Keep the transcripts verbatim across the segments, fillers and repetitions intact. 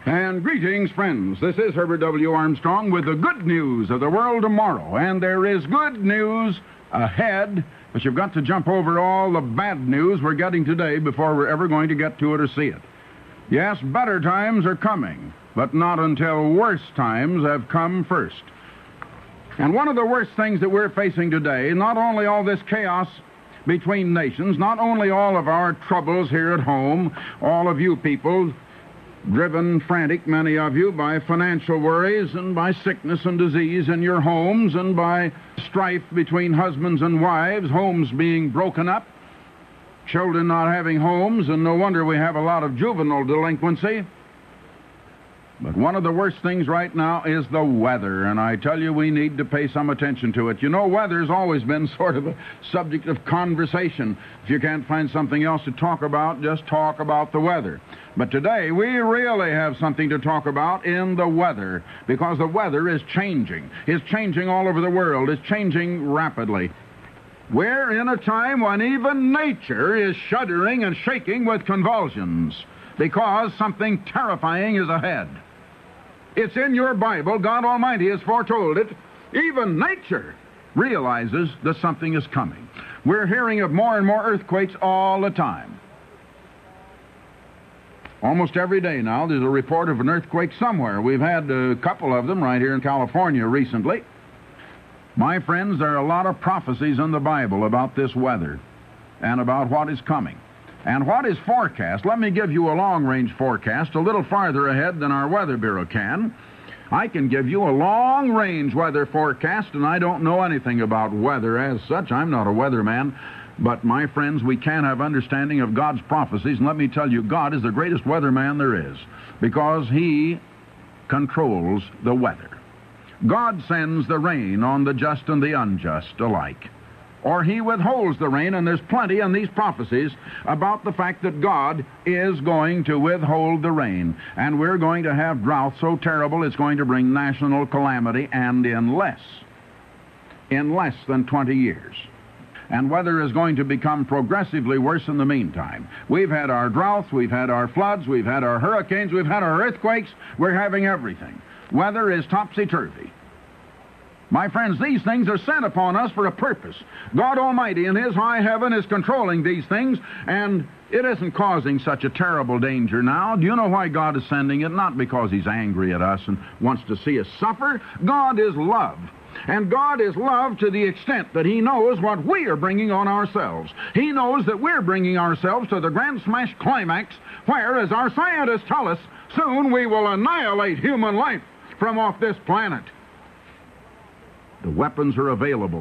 And greetings, friends. This is Herbert W. Armstrong with the good news of the world tomorrow. And there is good news ahead, but you've got to jump over all the bad news we're getting today before we're ever going to get to it or see it. Yes, better times are coming, but not until worse times have come first. And one of the worst things that we're facing today, not only all this chaos between nations, not only all of our troubles here at home, all of you people driven frantic, many of you, by financial worries and by sickness and disease in your homes and by strife between husbands and wives, homes being broken up, children not having homes, and no wonder we have a lot of juvenile delinquency. But one of the worst things right now is the weather, and I tell you we need to pay some attention to it. You know, weather's always been sort of a subject of conversation. If you can't find something else to talk about, just talk about the weather. But today we really have something to talk about in the weather, because the weather is changing. It's changing all over the world. It's changing rapidly. We're in a time when even nature is shuddering and shaking with convulsions because something terrifying is ahead. It's in your Bible. God Almighty has foretold it. Even nature realizes that something is coming. We're hearing of more and more earthquakes all the time. Almost every day now there's a report of an earthquake somewhere. We've had a couple of them right here in California recently. My friends, there are a lot of prophecies in the Bible about this weather and about what is coming. And what is forecast? Let me give you a long-range forecast, a little farther ahead than our Weather Bureau can. I can give you a long-range weather forecast, and I don't know anything about weather as such. I'm not a weatherman. But, my friends, we can have understanding of God's prophecies, and let me tell you, God is the greatest weatherman there is, because He controls the weather. God sends the rain on the just and the unjust alike. Or He withholds the rain, and there's plenty in these prophecies about the fact that God is going to withhold the rain. And we're going to have drought so terrible it's going to bring national calamity, and in less, in less than twenty years. And weather is going to become progressively worse in the meantime. We've had our droughts, we've had our floods, we've had our hurricanes, we've had our earthquakes, we're having everything. Weather is topsy-turvy. My friends, these things are sent upon us for a purpose. God Almighty in His high heaven is controlling these things, and it isn't causing such a terrible danger now. Do you know why God is sending it? Not because He's angry at us and wants to see us suffer. God is love. And God is love to the extent that He knows what we are bringing on ourselves. He knows that we're bringing ourselves to the grand smash climax where, as our scientists tell us, soon we will annihilate human life from off this planet. The weapons are available.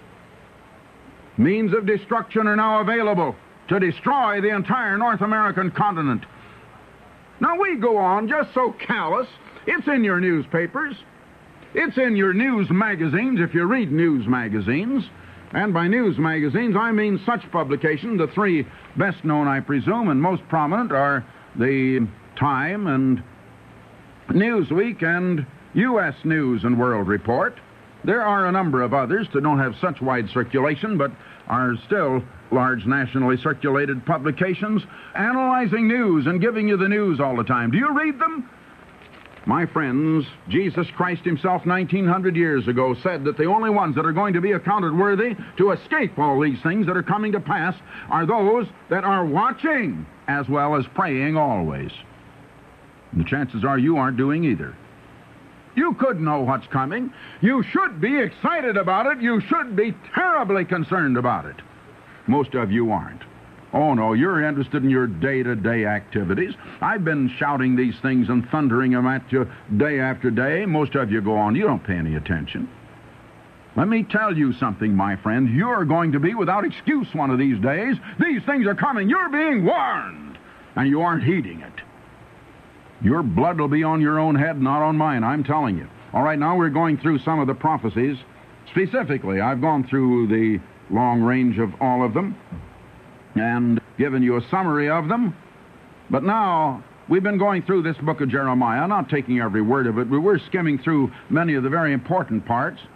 Means of destruction are now available to destroy the entire North American continent. Now we go on just so callous. It's in your newspapers. It's in your news magazines, if you read news magazines. And by news magazines, I mean such publications. The three best known, I presume, and most prominent are the Time and Newsweek and U S News and World Report. There are a number of others that don't have such wide circulation, but are still large nationally circulated publications analyzing news and giving you the news all the time. Do you read them? My friends, Jesus Christ Himself nineteen hundred years ago said that the only ones that are going to be accounted worthy to escape all these things that are coming to pass are those that are watching as well as praying always. And the chances are you aren't doing either. You could know what's coming. You should be excited about it. You should be terribly concerned about it. Most of you aren't. Oh, no, you're interested in your day-to-day activities. I've been shouting these things and thundering them at you day after day. Most of you go on. You don't pay any attention. Let me tell you something, my friend. You're going to be without excuse one of these days. These things are coming. You're being warned, and you aren't heeding it. Your blood will be on your own head, not on mine, I'm telling you. All right, now we're going through some of the prophecies. Specifically, I've gone through the long range of all of them and given you a summary of them. But now, we've been going through this book of Jeremiah, not taking every word of it, but we're skimming through many of the very important parts.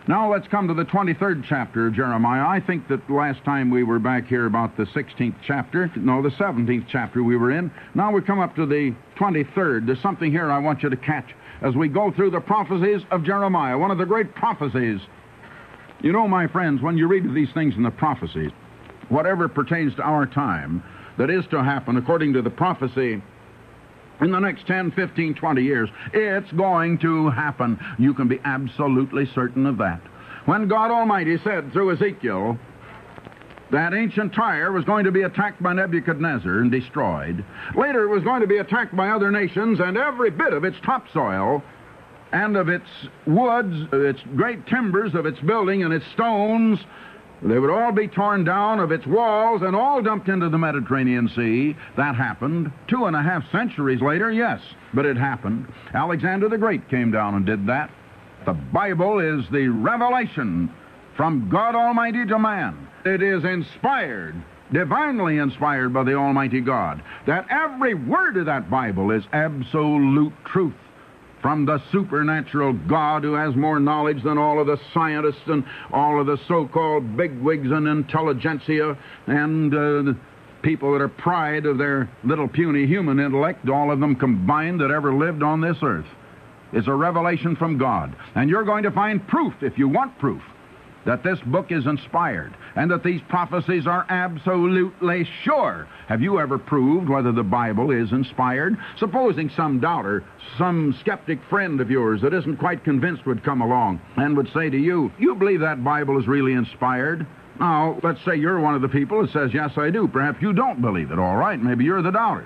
Now let's come to the twenty-third chapter of Jeremiah. I think that last time we were back here about the sixteenth chapter. No, the seventeenth chapter we were in. Now we come up to the twenty-third. There's something here I want you to catch as we go through the prophecies of Jeremiah, one of the great prophecies. You know, my friends, when you read these things in the prophecies, whatever pertains to our time that is to happen according to the prophecy in the next ten, fifteen, twenty years, it's going to happen. You can be absolutely certain of that. When God Almighty said through Ezekiel that ancient Tyre was going to be attacked by Nebuchadnezzar and destroyed, later it was going to be attacked by other nations, and every bit of its topsoil and of its woods, its great timbers of its building and its stones, they would all be torn down, of its walls, and all dumped into the Mediterranean Sea. That happened two and a half centuries later, yes, but it happened. Alexander the Great came down and did that. The Bible is the revelation from God Almighty to man. It is inspired, divinely inspired by the Almighty God. That every word of that Bible is absolute truth from the supernatural God who has more knowledge than all of the scientists and all of the so-called bigwigs and intelligentsia and uh, the people that are pride of their little puny human intellect, all of them combined that ever lived on this earth. It's a revelation from God. And you're going to find proof, if you want proof, that this book is inspired and that these prophecies are absolutely sure. Have you ever proved whether the Bible is inspired? Supposing some doubter, some skeptic friend of yours that isn't quite convinced would come along and would say to you, you believe that Bible is really inspired? Now, let's say you're one of the people that says, yes, I do. Perhaps you don't believe it. All right, maybe you're the doubter.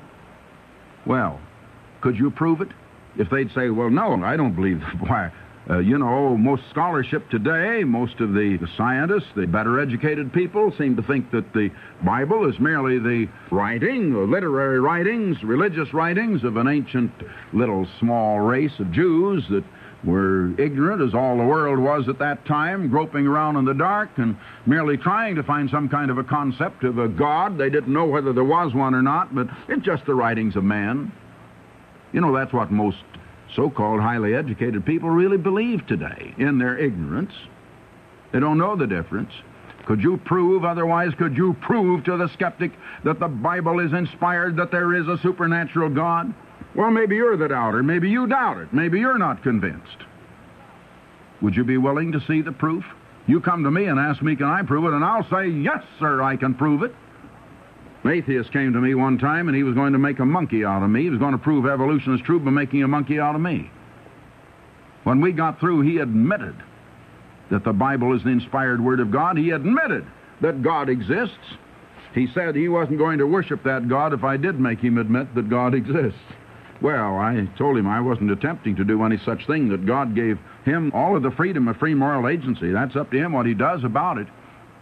Well, could you prove it? If they'd say, well, no, I don't believe why. Uh, you know, most scholarship today, most of the, the scientists, the better educated people seem to think that the Bible is merely the writing, the literary writings, religious writings of an ancient little small race of Jews that were ignorant as all the world was at that time, groping around in the dark and merely trying to find some kind of a concept of a God. They didn't know whether there was one or not, but it's just the writings of man. You know, that's what most so-called highly educated people really believe today in their ignorance. They don't know the difference. Could you prove otherwise? Could you prove to the skeptic that the Bible is inspired, that there is a supernatural God? Well, maybe you're the doubter. Maybe you doubt it. Maybe you're not convinced. Would you be willing to see the proof? You come to me and ask me, can I prove it? And I'll say, yes, sir, I can prove it. An atheist came to me one time, and he was going to make a monkey out of me. He was going to prove evolution is true by making a monkey out of me. When we got through, he admitted that the Bible is the inspired Word of God. He admitted that God exists. He said he wasn't going to worship that God if I did make him admit that God exists. Well, I told him I wasn't attempting to do any such thing, that God gave him all of the freedom of free moral agency. That's up to him what he does about it.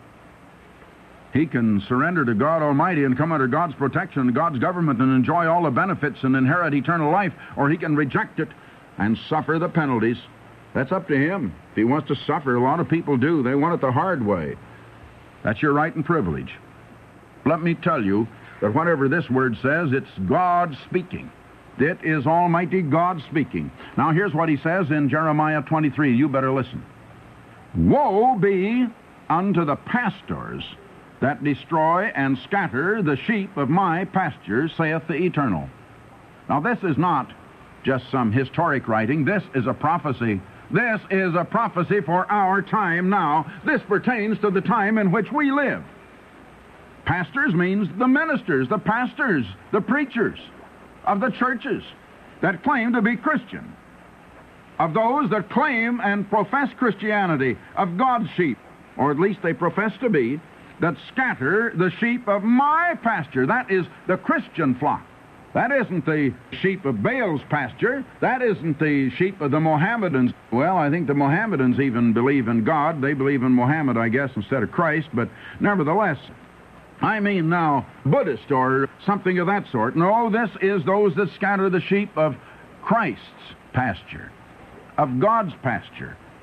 He can surrender to God Almighty and come under God's protection and God's government and enjoy all the benefits and inherit eternal life, or he can reject it and suffer the penalties. That's up to him. If he wants to suffer, a lot of people do. They want it the hard way. That's your right and privilege. Let me tell you that whatever this word says, it's God speaking. It is Almighty God speaking. Now here's what he says in Jeremiah twenty-three. You better listen. Woe be unto the pastors that destroy and scatter the sheep of my pastures, saith the Eternal. Now this is not just some historic writing. This is a prophecy. This is a prophecy for our time now. This pertains to the time in which we live. Pastors means the ministers, the pastors, the preachers of the churches that claim to be Christian, of those that claim and profess Christianity, of God's sheep, or at least they profess to be, that scatter the sheep of my pasture. That is the Christian flock. That isn't the sheep of Baal's pasture. That isn't the sheep of the Mohammedans. Well, I think the Mohammedans even believe in God. They believe in Muhammad, I guess, instead of Christ, but nevertheless, I mean now Buddhist or something of that sort. No, this is those that scatter the sheep of Christ's pasture, of God's pasture.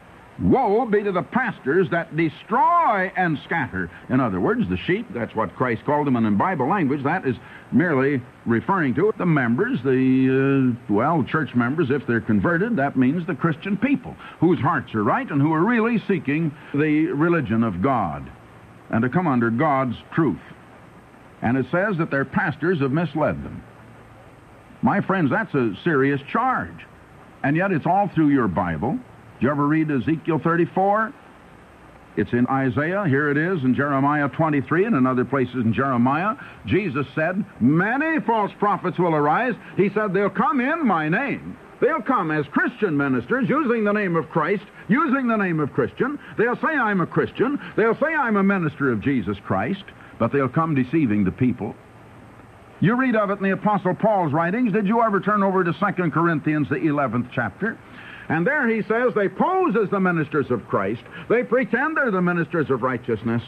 Woe be to the pastors that destroy and scatter. In other words, the sheep, that's what Christ called them, and in Bible language, that is merely referring to the members, the, uh, well, church members, if they're converted, that means the Christian people, whose hearts are right and who are really seeking the religion of God and to come under God's truth. And it says that their pastors have misled them. My friends, that's a serious charge. And yet it's all through your Bible. Did you ever read Ezekiel thirty-four? It's in Isaiah. Here it is in Jeremiah twenty-three and in other places in Jeremiah. Jesus said, many false prophets will arise. He said, they'll come in my name. They'll come as Christian ministers, using the name of Christ, using the name of Christian. They'll say I'm a Christian. They'll say I'm a minister of Jesus Christ, but they'll come deceiving the people. You read of it in the Apostle Paul's writings. Did you ever turn over to Second Corinthians, the eleventh chapter? And there he says they pose as the ministers of Christ. They pretend they're the ministers of righteousness.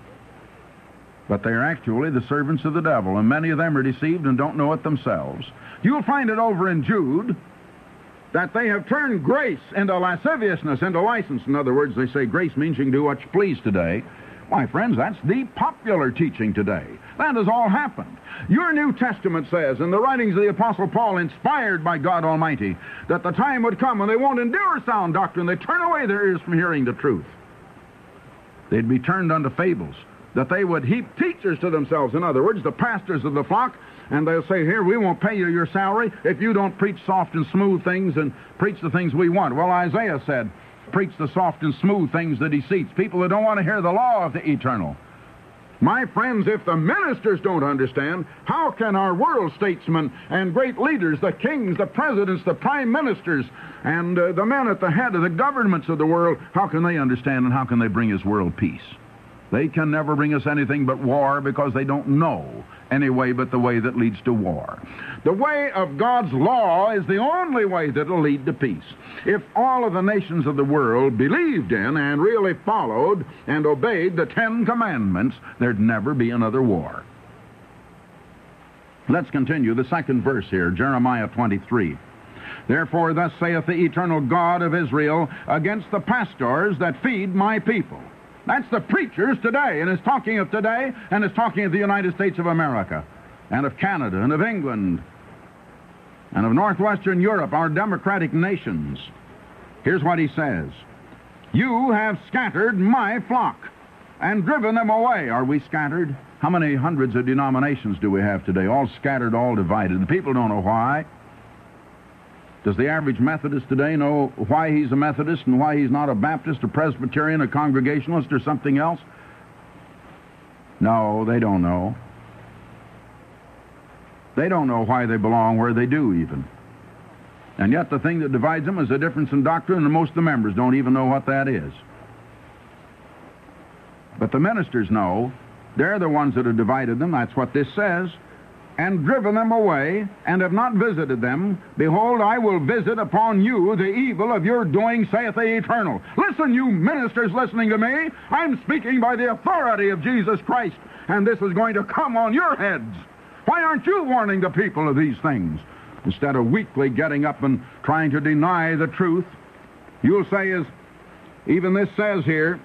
But they're actually the servants of the devil, and many of them are deceived and don't know it themselves. You'll find it over in Jude that they have turned grace into lasciviousness, into license. In other words, they say grace means you can do what you please today. My friends, that's the popular teaching today. That has all happened. Your New Testament says, in the writings of the Apostle Paul, inspired by God Almighty, that the time would come when they won't endure sound doctrine. They turn away their ears from hearing the truth. They'd be turned unto fables, that they would heap teachers to themselves. In other words, the pastors of the flock, and they'll say, here, we won't pay you your salary if you don't preach soft and smooth things and preach the things we want. Well, Isaiah said, preach the soft and smooth things that he seeks. People that don't want to hear the law of the eternal. My friends, if the ministers don't understand, how can our world statesmen and great leaders, the kings, the presidents, the prime ministers, and uh, the men at the head of the governments of the world, how can they understand and how can they bring us world peace? They can never bring us anything but war because they don't know any way but the way that leads to war. The way of God's law is the only way that will lead to peace. If all of the nations of the world believed in and really followed and obeyed the Ten Commandments, there'd never be another war. Let's continue the second verse here, Jeremiah twenty-three. Therefore, thus saith the eternal God of Israel against the pastors that feed my people. That's the preachers today, and it's talking of today, and it's talking of the United States of America, and of Canada, and of England, and of northwestern Europe, our democratic nations. Here's what he says. You have scattered my flock, and driven them away. Are we scattered? How many hundreds of denominations do we have today? All scattered, all divided. The people don't know why. Does the average Methodist today know why he's a Methodist and why he's not a Baptist, a Presbyterian, a Congregationalist, or something else? No, they don't know. They don't know why they belong where they do, even. And yet the thing that divides them is a difference in doctrine, and most of the members don't even know what that is. But the ministers know. They're the ones that have divided them. That's what this says. And driven them away, and have not visited them. Behold, I will visit upon you the evil of your doing, saith the Eternal. Listen, you ministers listening to me. I'm speaking by the authority of Jesus Christ, and this is going to come on your heads. Why aren't you warning the people of these things? Instead of weakly getting up and trying to deny the truth, you'll say, as even this says here,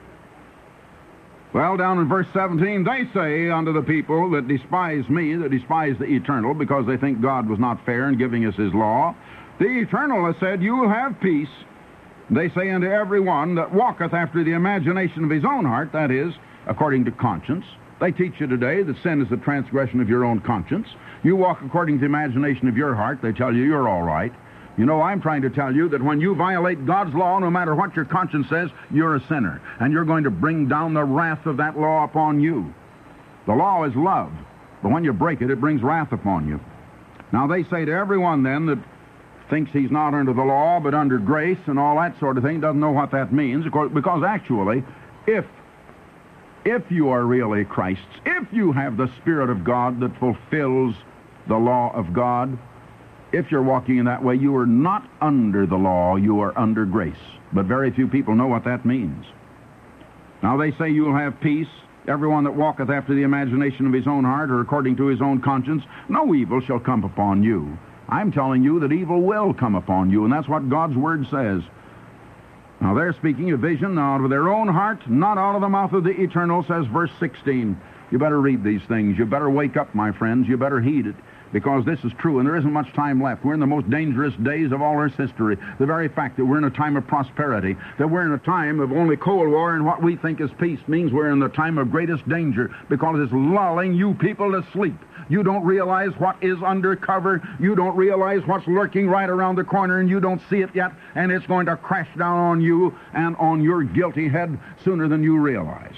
well, down in verse seventeen, they say unto the people that despise me, that despise the Eternal, because they think God was not fair in giving us his law, the Eternal has said, you will have peace. They say unto every one that walketh after the imagination of his own heart, that is, according to conscience. They teach you today that sin is the transgression of your own conscience. You walk according to the imagination of your heart, they tell you you're all right. You know, I'm trying to tell you that when you violate God's law, no matter what your conscience says, you're a sinner. And you're going to bring down the wrath of that law upon you. The law is love, but when you break it, it brings wrath upon you. Now, they say to everyone then that thinks he's not under the law, but under grace and all that sort of thing, doesn't know what that means, because actually, if, if you are really Christ's, if you have the Spirit of God that fulfills the law of God, if you're walking in that way, you are not under the law, you are under grace. But very few people know what that means. Now they say you'll have peace. Everyone that walketh after the imagination of his own heart, or according to his own conscience, no evil shall come upon you. I'm telling you that evil will come upon you, and that's what God's Word says. Now they're speaking a vision out of their own heart, not out of the mouth of the Eternal, says verse sixteen. You better read these things. You better wake up, my friends. You better heed it, because this is true, and there isn't much time left. We're in the most dangerous days of all Earth's history. The very fact that we're in a time of prosperity, that we're in a time of only Cold War and what we think is peace, means we're in the time of greatest danger, because it's lulling you people to sleep. You don't realize what is under cover. You don't realize what's lurking right around the corner, and you don't see it yet, and it's going to crash down on you and on your guilty head sooner than you realize.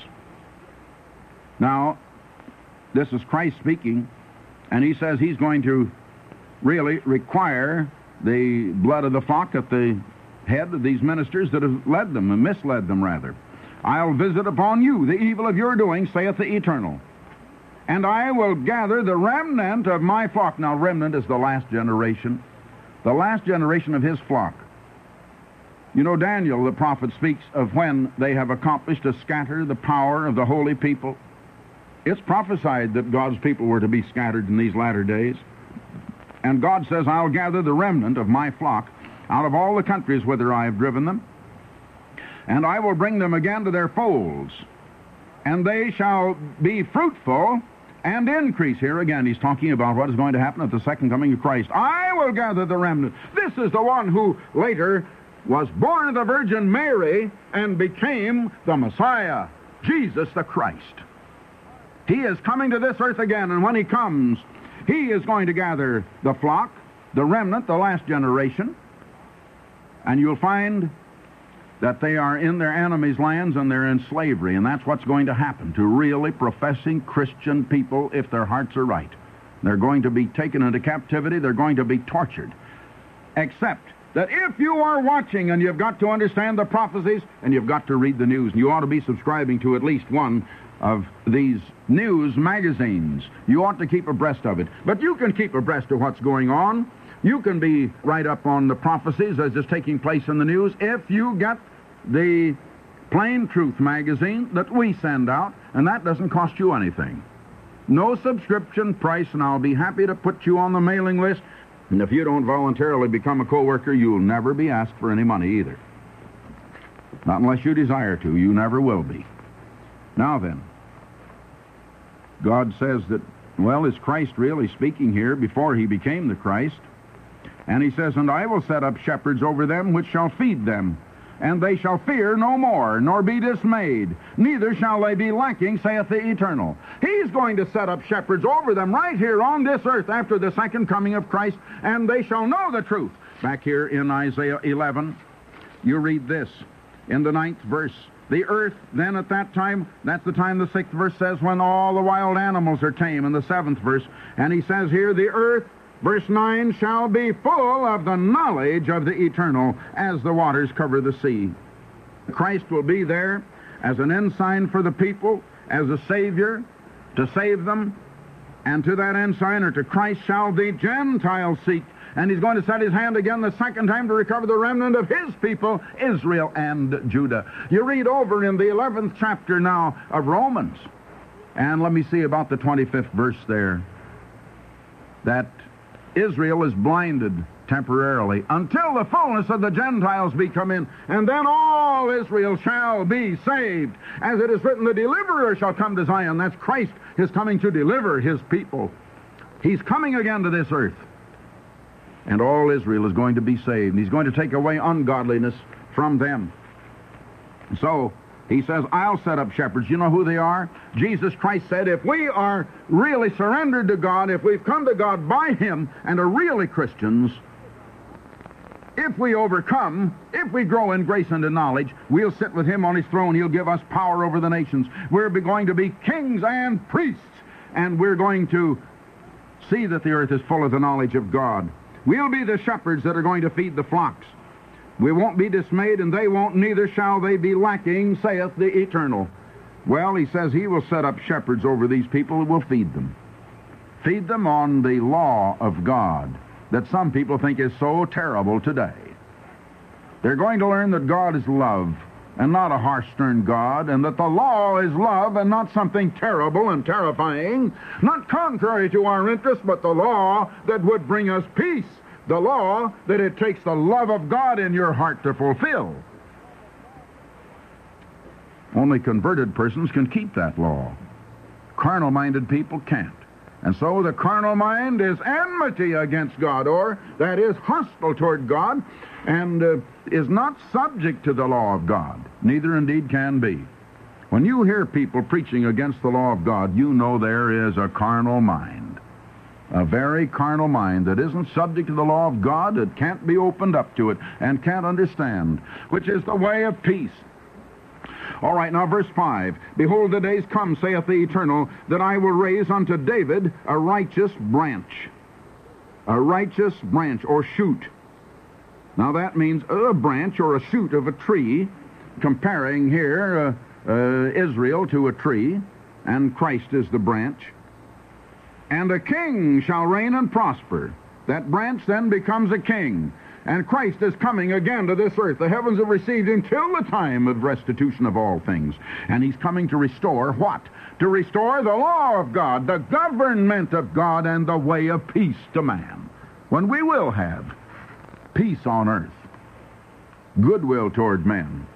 Now, this is Christ speaking, and he says he's going to really require the blood of the flock at the head of these ministers that have led them, and misled them, rather. I'll visit upon you the evil of your doing, saith the Eternal. And I will gather the remnant of my flock. Now, remnant is the last generation. The last generation of his flock. You know, Daniel, the prophet, speaks of when they have accomplished to scatter the power of the holy people. It's prophesied that God's people were to be scattered in these latter days. And God says, I'll gather the remnant of my flock out of all the countries whither I have driven them, and I will bring them again to their folds, and they shall be fruitful and increase. Here again, he's talking about what is going to happen at the second coming of Christ. I will gather the remnant. This is the one who later was born of the Virgin Mary and became the Messiah, Jesus the Christ. He is coming to this earth again, and when he comes, he is going to gather the flock, the remnant, the last generation, and you'll find that they are in their enemies' lands and they're in slavery, and that's what's going to happen to really professing Christian people if their hearts are right. They're going to be taken into captivity. They're going to be tortured. Except that if you are watching, and you've got to understand the prophecies, and you've got to read the news, and you ought to be subscribing to at least one of these news magazines. You ought to keep abreast of it. But you can keep abreast of what's going on. You can be right up on the prophecies as is taking place in the news if you get the Plain Truth magazine that we send out, and that doesn't cost you anything. No subscription price, and I'll be happy to put you on the mailing list. And if you don't voluntarily become a co-worker, you'll never be asked for any money either. Not unless you desire to. You never will be. Now then, God says that, well, is Christ really speaking here before he became the Christ? And he says, and I will set up shepherds over them which shall feed them, and they shall fear no more, nor be dismayed, neither shall they be lacking, saith the Eternal. He's going to set up shepherds over them right here on this earth after the second coming of Christ, and they shall know the truth. Back here in Isaiah eleven, you read this in the ninth verse. The earth then at that time, that's the time the sixth verse says, when all the wild animals are tame, in the seventh verse. And he says here, the earth, verse nine, shall be full of the knowledge of the Eternal as the waters cover the sea. Christ will be there as an ensign for the people, as a Savior, to save them. And to that ensign, or to Christ, shall the Gentiles seek. And he's going to set his hand again the second time to recover the remnant of his people, Israel and Judah. You read over in the eleventh chapter now of Romans, and let me see about the twenty-fifth verse there, that Israel is blinded temporarily until the fullness of the Gentiles be come in, and then all Israel shall be saved. As it is written, the deliverer shall come to Zion. That's Christ is coming to deliver his people. He's coming again to this earth. And all Israel is going to be saved. And he's going to take away ungodliness from them. So, he says, I'll set up shepherds. You know who they are? Jesus Christ said, if we are really surrendered to God, if we've come to God by him and are really Christians, if we overcome, if we grow in grace and in knowledge, we'll sit with him on his throne. He'll give us power over the nations. We're going to be kings and priests. And we're going to see that the earth is full of the knowledge of God. We'll be the shepherds that are going to feed the flocks. We won't be dismayed, and they won't, neither shall they be lacking, saith the Eternal. Well, he says he will set up shepherds over these people who will feed them. Feed them on the law of God that some people think is so terrible today. They're going to learn that God is love, and not a harsh, stern God, and that the law is love and not something terrible and terrifying, not contrary to our interests, but the law that would bring us peace, the law that it takes the love of God in your heart to fulfill. Only converted persons can keep that law. Carnal-minded people can't. And so the carnal mind is enmity against God, or that is hostile toward God, and uh, is not subject to the law of God. Neither indeed can be. When you hear people preaching against the law of God, you know there is a carnal mind. A very carnal mind that isn't subject to the law of God, that can't be opened up to it, and can't understand, which is the way of peace. All right, now verse five. Behold, the days come, saith the Eternal, that I will raise unto David a righteous branch. A righteous branch, or shoot. Now that means a branch or a shoot of a tree, comparing here uh, uh, Israel to a tree, and Christ is the branch. And a king shall reign and prosper. That branch then becomes a king. And Christ is coming again to this earth. The heavens have received him till the time of restitution of all things. And he's coming to restore what? To restore the law of God, the government of God, and the way of peace to man. When we will have peace on earth, goodwill toward men,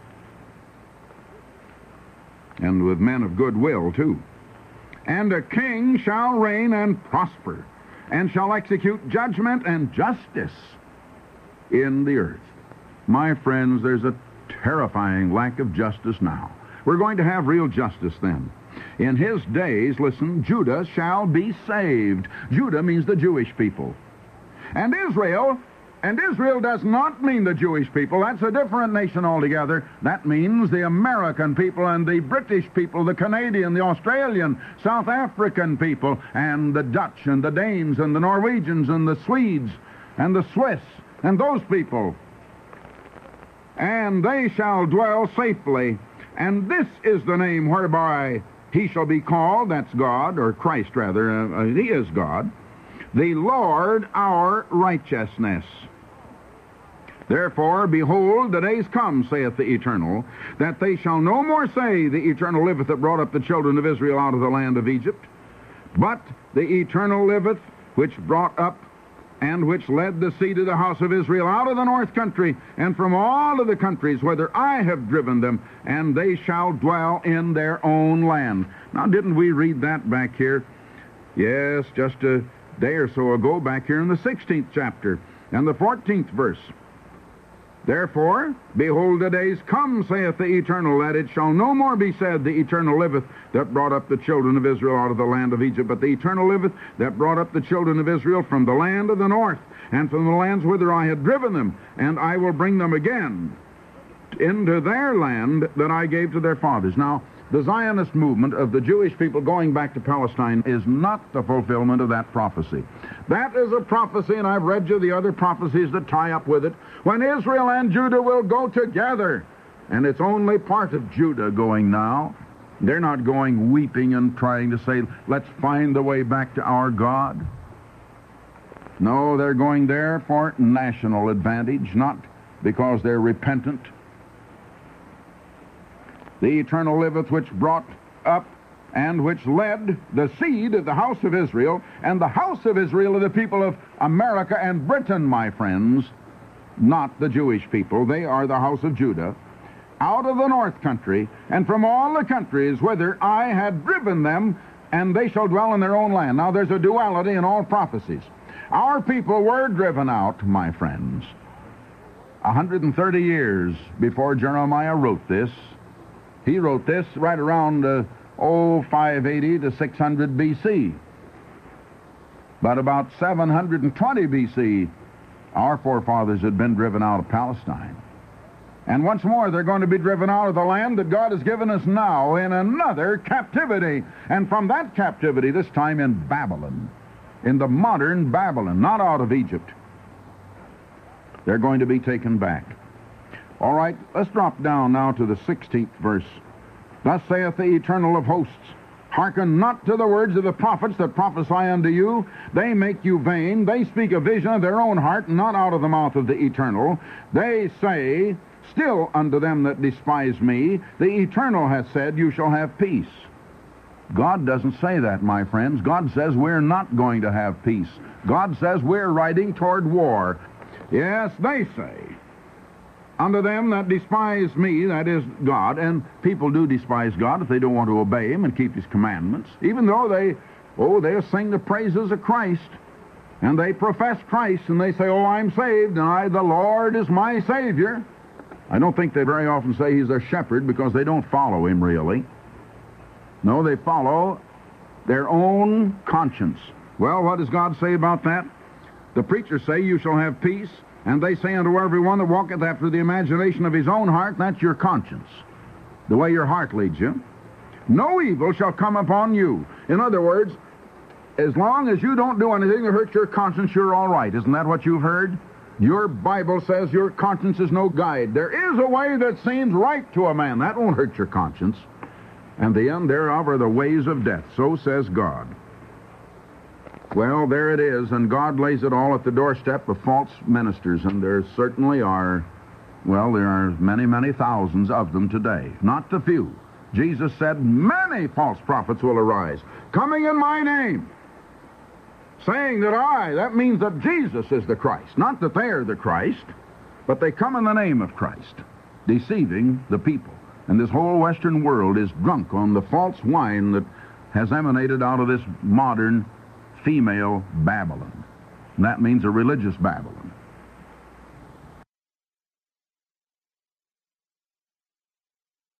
and with men of goodwill too. And a king shall reign and prosper, and shall execute judgment and justice in the earth. My friends, there's a terrifying lack of justice now. We're going to have real justice then. In his days, listen, Judah shall be saved. Judah means the Jewish people. And Israel, and Israel does not mean the Jewish people. That's a different nation altogether. That means the American people and the British people, the Canadian, the Australian, South African people, and the Dutch and the Danes and the Norwegians and the Swedes and the Swiss, and those people. And they shall dwell safely. And this is the name whereby he shall be called, that's God, or Christ rather, uh, uh, he is God, the Lord our righteousness. Therefore, behold, the days come, saith the Eternal, that they shall no more say, the Eternal liveth that brought up the children of Israel out of the land of Egypt, but the Eternal liveth which brought up and which led the seed of the house of Israel out of the north country, and from all of the countries whither I have driven them, and they shall dwell in their own land. Now, didn't we read that back here? Yes, just a day or so ago, back here in the sixteenth chapter, and the fourteenth verse. Therefore, behold, the days come, saith the Eternal, that it shall no more be said, the Eternal liveth that brought up the children of Israel out of the land of Egypt, but the Eternal liveth that brought up the children of Israel from the land of the north, and from the lands whither I had driven them, and I will bring them again into their land that I gave to their fathers. Now, the Zionist movement of the Jewish people going back to Palestine is not the fulfillment of that prophecy. That is a prophecy, and I've read you the other prophecies that tie up with it, when Israel and Judah will go together. And it's only part of Judah going now. They're not going weeping and trying to say, let's find the way back to our God. No, they're going there for national advantage, not because they're repentant. The Eternal liveth which brought up and which led the seed of the house of Israel, and the house of Israel are the people of America and Britain, my friends, not the Jewish people. They are the house of Judah, out of the north country, and from all the countries whither I had driven them, and they shall dwell in their own land. Now, there's a duality in all prophecies. Our people were driven out, my friends, one hundred thirty years before Jeremiah wrote this. He wrote this right around uh, oh, five eighty to six hundred B C. But about seven hundred twenty B C, our forefathers had been driven out of Palestine. And once more, they're going to be driven out of the land that God has given us now in another captivity. And from that captivity, this time in Babylon, in the modern Babylon, not out of Egypt, they're going to be taken back. All right, let's drop down now to the sixteenth verse. Thus saith the Eternal of hosts, hearken not to the words of the prophets that prophesy unto you. They make you vain. They speak a vision of their own heart, not out of the mouth of the Eternal. They say, still unto them that despise me, the Eternal hath said, you shall have peace. God doesn't say that, my friends. God says we're not going to have peace. God says we're riding toward war. Yes, they say. unto them that despise me, that is God, and people do despise God if they don't want to obey him and keep his commandments, even though they, oh, they'll sing the praises of Christ, and they profess Christ, and they say, oh, I'm saved, and I, the Lord is my Savior. I don't think they very often say he's their shepherd, because they don't follow him really. No, they follow their own conscience. Well, what does God say about that? The preachers say, you shall have peace, and they say unto every one that walketh after the imagination of his own heart, that's your conscience, the way your heart leads you. No evil shall come upon you. In other words, as long as you don't do anything to hurt your conscience, you're all right. Isn't that what you've heard? Your Bible says your conscience is no guide. There is a way that seems right to a man. That won't hurt your conscience. And the end thereof are the ways of death. So says God. Well, there it is, and God lays it all at the doorstep of false ministers, and there certainly are, well, there are many, many thousands of them today. Not the few. Jesus said, many false prophets will arise, coming in my name, saying that I, that means that Jesus is the Christ. Not that they are the Christ, but they come in the name of Christ, deceiving the people. And this whole Western world is drunk on the false wine that has emanated out of this modern female Babylon. And that means a religious Babylon.